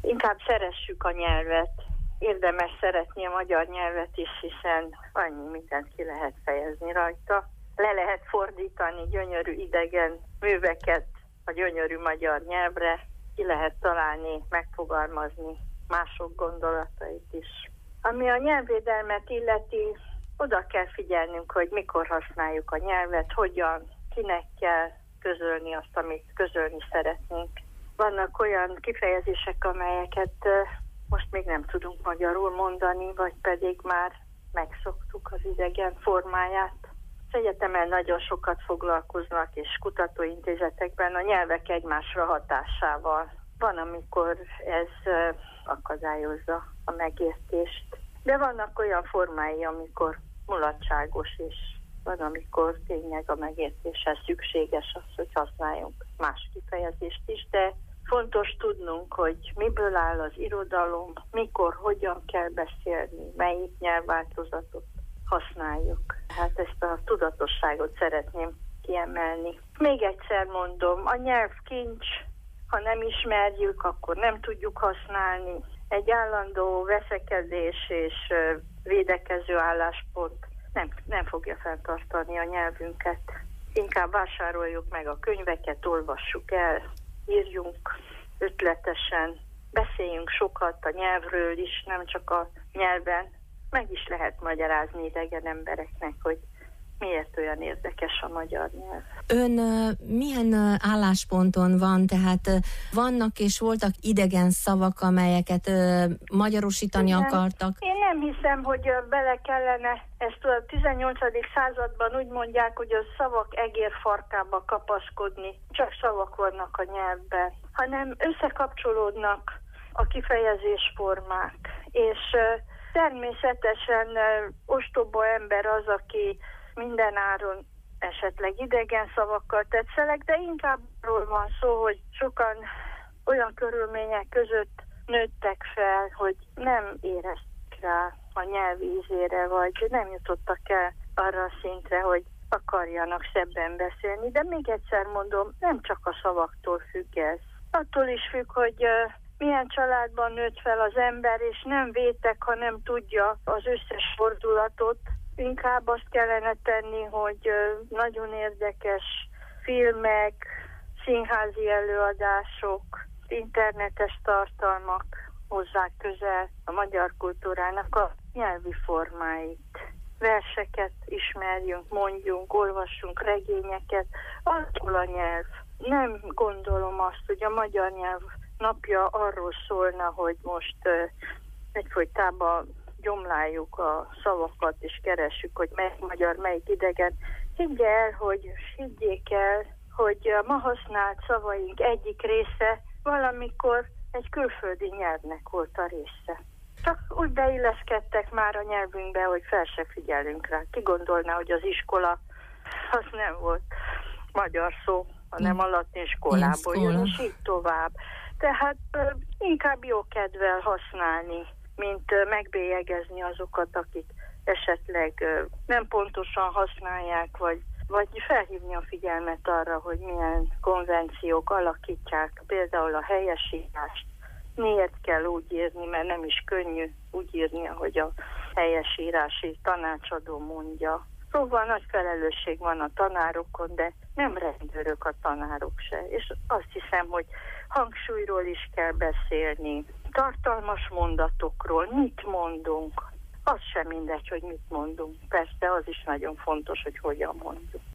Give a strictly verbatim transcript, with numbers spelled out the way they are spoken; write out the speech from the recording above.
inkább szeressük a nyelvet. Érdemes szeretni a magyar nyelvet is, hiszen annyi mindent ki lehet fejezni rajta. Le lehet fordítani gyönyörű idegen műveket a gyönyörű magyar nyelvre, ki lehet találni, megfogalmazni mások gondolatait is. Ami a nyelvvédelmet illeti, oda kell figyelnünk, hogy mikor használjuk a nyelvet, hogyan, kinek kell közölni azt, amit közölni szeretnénk. Vannak olyan kifejezések, amelyeket most még nem tudunk magyarul mondani, vagy pedig már megszoktuk az idegen formáját. Az egyetemen nagyon sokat foglalkoznak, és kutatóintézetekben a nyelvek egymásra hatásával. Van, amikor ez akadályozza a megértést, de vannak olyan formái, amikor mulatságos, és van, amikor tényleg a megértéshez szükséges az, hogy használjunk más kifejezést is, de fontos tudnunk, hogy miből áll az irodalom, mikor, hogyan kell beszélni, melyik nyelvváltozatot használjuk. Hát ezt a tudatosságot szeretném kiemelni. Még egyszer mondom, a nyelv kincs, ha nem ismerjük, akkor nem tudjuk használni. Egy állandó veszekedés és védekező álláspont nem, nem fogja fenntartani a nyelvünket. Inkább vásároljuk meg a könyveket, olvassuk el, írjunk ötletesen, beszéljünk sokat a nyelvről is, nem csak a nyelven. Meg is lehet magyarázni idegen embereknek, hogy miért olyan érdekes a magyar nyelv. Ön uh, milyen uh, állásponton van, tehát uh, vannak és voltak idegen szavak, amelyeket uh, magyarosítani Igen. akartak? Én nem hiszem, hogy uh, bele kellene, ezt a tizennyolcadik században úgy mondják, hogy a szavak egérfarkába kapaszkodni, csak szavak vannak a nyelvben, hanem összekapcsolódnak a kifejezésformák, és uh, természetesen uh, ostoba ember az, aki minden áron esetleg idegen szavakkal tetszelek, de inkább arról van szó, hogy sokan olyan körülmények között nőttek fel, hogy nem éreztek rá a nyelv ízére, vagy nem jutottak el arra a szintre, hogy akarjanak szebben beszélni. De még egyszer mondom, nem csak a szavaktól függ ez. Attól is függ, hogy uh, milyen családban nőtt fel az ember, és nem vétek, hanem tudja az összes fordulatot. Inkább azt kellene tenni, hogy nagyon érdekes filmek, színházi előadások, internetes tartalmak hozzák közel a magyar kultúrának a nyelvi formáit. Verseket ismerjünk, mondjunk, olvassunk regényeket, attól a nyelv. Nem gondolom azt, hogy a magyar nyelv napja arról szólna, hogy most uh, egyfolytában gyomláljuk a szavakat, és keressük, hogy melyik magyar, melyik idegen. Higgy el, hogy higgyék el, hogy a ma használt szavaink egyik része valamikor egy külföldi nyelvnek volt a része. Csak úgy beilleszkedtek már a nyelvünkbe, hogy fel se figyelünk rá. Ki gondolná, hogy az iskola az nem volt magyar szó, hanem a latin iskolából jön, és így tovább. Tehát uh, inkább jó kedvel használni, mint uh, megbélyegezni azokat, akik esetleg uh, nem pontosan használják, vagy, vagy felhívni a figyelmet arra, hogy milyen konvenciók alakítják, például a helyesírást. Miért kell úgy írni, mert nem is könnyű úgy írni, ahogy a helyesírási tanácsadó mondja. Szóval nagy felelősség van a tanárokon, de nem rendőrök a tanárok se. És azt hiszem, hogy hangsúlyról is kell beszélni, tartalmas mondatokról, mit mondunk. Az sem mindegy, hogy mit mondunk. Persze az is nagyon fontos, hogy hogyan mondjuk.